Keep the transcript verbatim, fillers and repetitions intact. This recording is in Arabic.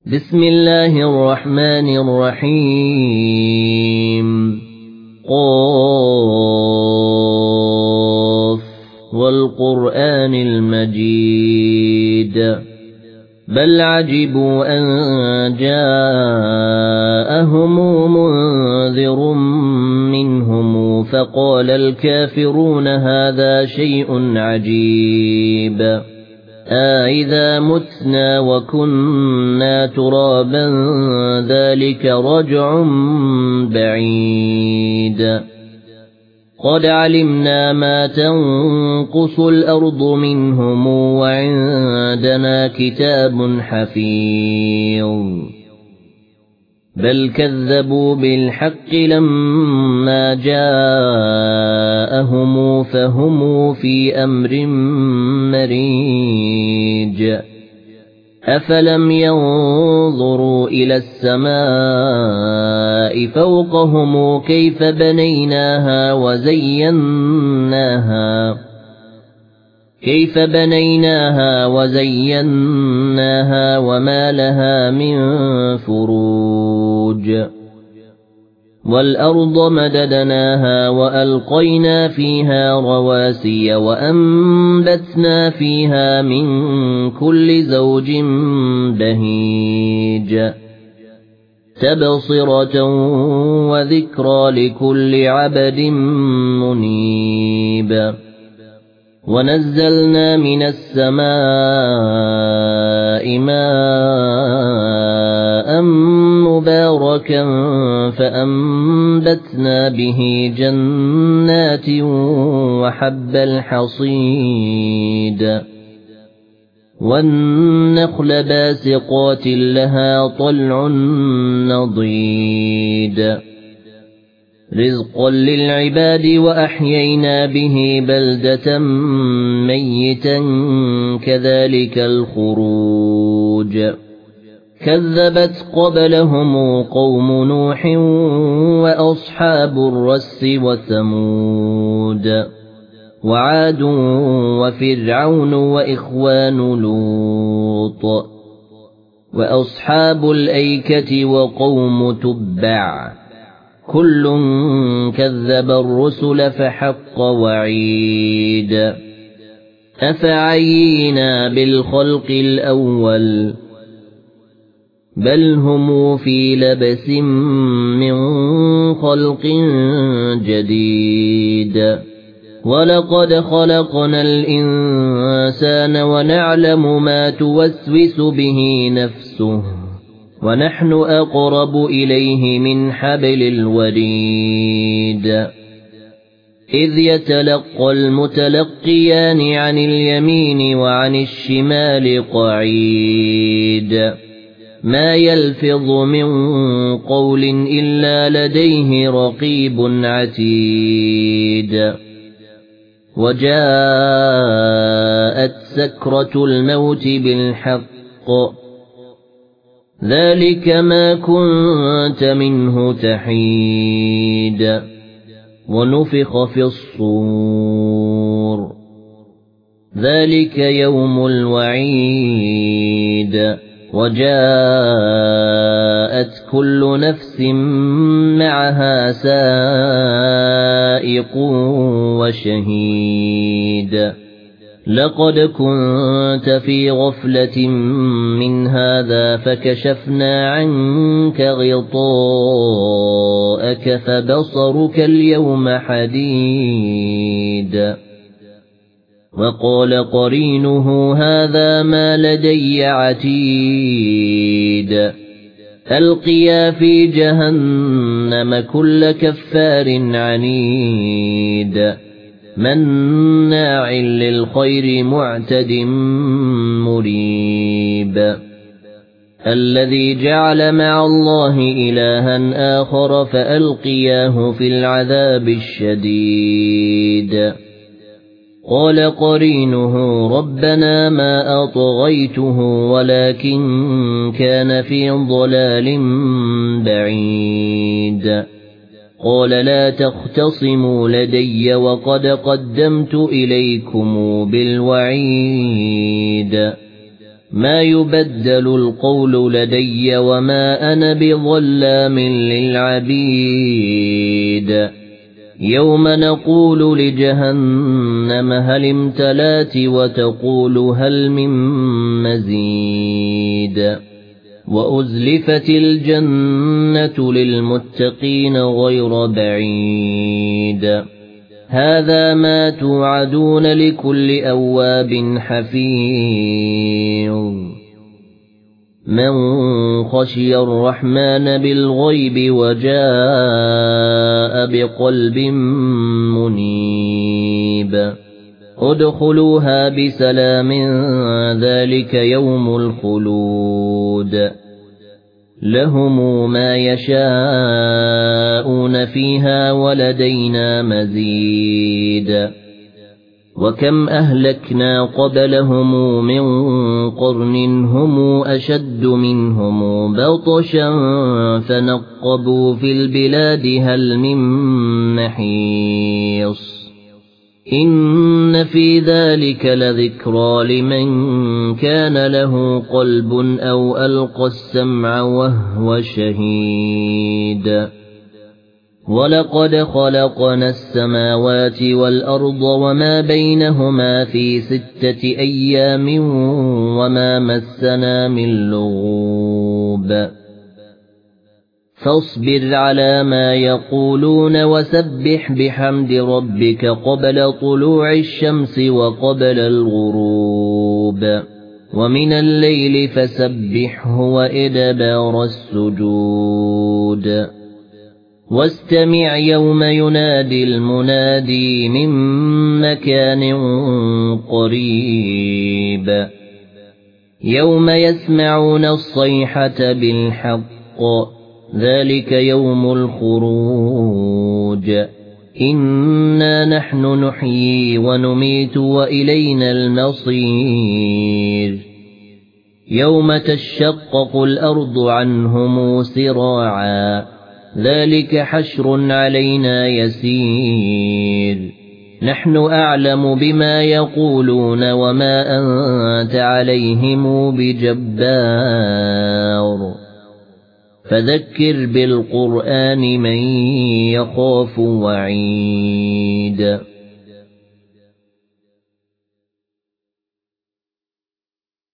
بسم الله الرحمن الرحيم قاف والقرآن المجيد بل عجبوا أن جاءهم منذر منهم فقال الكافرون هذا شيء عجيب أإذا متنا وكنا ترابا ذلك رجع بعيد قد علمنا ما تنقص الأرض منهم وعندنا كتاب حفيظ بل كذبوا بالحق لما جاءهم فهم في أمر مريج أفلم ينظروا إلى السماء فوقهم كيف بنيناها وزيناها كيف بنيناها وزيناها وما لها من فروج والأرض مددناها وألقينا فيها رواسي وأنبتنا فيها من كل زوج بهيج تبصرة وذكرى لكل عبد منيب ونزلنا من السماء ماء مباركا فأنبتنا به جنات وحب الحصيد والنخل باسقات لها طلع نضيد رزقا للعباد وأحيينا به بلدة ميتا كذلك الخروج كذبت قبلهم قوم نوح وأصحاب الرس وثمود وعاد وفرعون وإخوان لوط وأصحاب الأيكة وقوم تبع كل كذب الرسل فحق وعيد أفعينا بالخلق الأول بل هم في لبس من خلق جديد ولقد خلقنا الإنسان ونعلم ما توسوس به نفسه ونحن أقرب إليه من حبل الوريد إذ يتلقى المتلقيان عن اليمين وعن الشمال قعيد ما يلفظ من قول إلا لديه رقيب عتيد وجاءت سكرة الموت بالحق ذلك ما كنت منه تحيد ونفخ في الصور ذلك يوم الوعيد وجاءت كل نفس معها سائق وشهيد لقد كنت في غفلة من هذا فكشفنا عنك غطاءك فبصرك اليوم حديد وقال قرينه هذا ما لدي عتيد ألقيا في جهنم كل كفار عنيد مناع للخير معتد مريب الذي جعل مع الله إلها آخر فألقياه في العذاب الشديد قال قرينه ربنا ما أطغيته ولكن كان في ضلال بعيد قال لا تختصموا لدي وقد قدمت إليكم بالوعيد ما يبدل القول لدي وما أنا بظلام للعبيد يوم نقول لجهنم هل امتلأت وتقول هل من مزيد وأزلفت الجنة للمتقين غير بعيد هذا ما توعدون لكل أواب حفيظ من خشي الرحمن بالغيب وجاء بقلب منيب ادخلوها بسلام ذلك يوم الخلود لهم ما يشاءون فيها ولدينا مزيد وكم أهلكنا قبلهم من قرن هم أشد منهم بطشا فنقبوا في البلاد هل من محيص إن في ذلك لذكرى لمن كان له قلب أو ألقى السمع وهو شهيد ولقد خلقنا السماوات والأرض وما بينهما في ستة أيام وما مسنا من لغوب فاصبر على ما يقولون وسبح بحمد ربك قبل طلوع الشمس وقبل الغروب ومن الليل فسبحه وإدبار السجود واستمع يوم ينادي المنادي من مكان قريب يوم يسمعون الصيحة بالحق ذلك يوم الخروج إنا نحن نحيي ونميت وإلينا المصير يوم تشقق الأرض عنهم سراعا ذلك حشر علينا يسير نحن أعلم بما يقولون وما أنت عليهم بجبار فذكر بالقرآن من يخاف وعيد